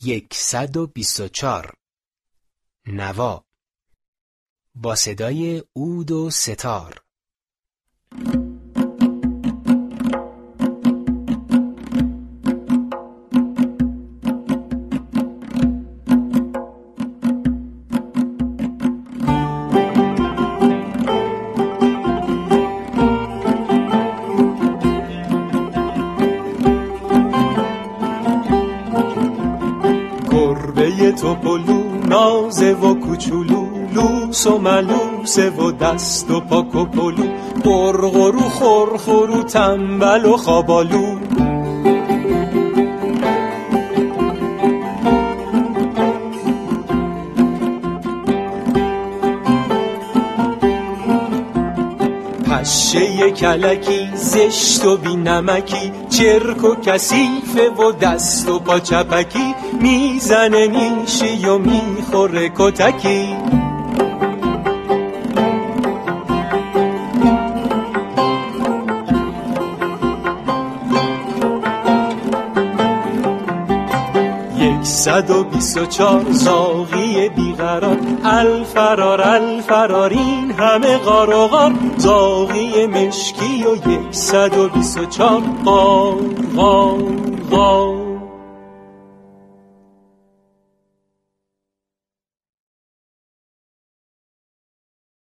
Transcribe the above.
124 نوا با صدای عود و ستار. گربه توپلو نازه و کوچولو، لوس و ملوسه و دست و پاک و پلو، قرقرو خورخورو تنبل و خوابالو. پشه کلکی زشت و بی نمکی، چرک و کثیفه و دست و پا چپکی، میزنه نیشی و میخوره کتکی. صد و 124 زاغی بیقرار، الفرار الفرار این همه غار و غار، زاغی مشکی و 124 غار غار غار.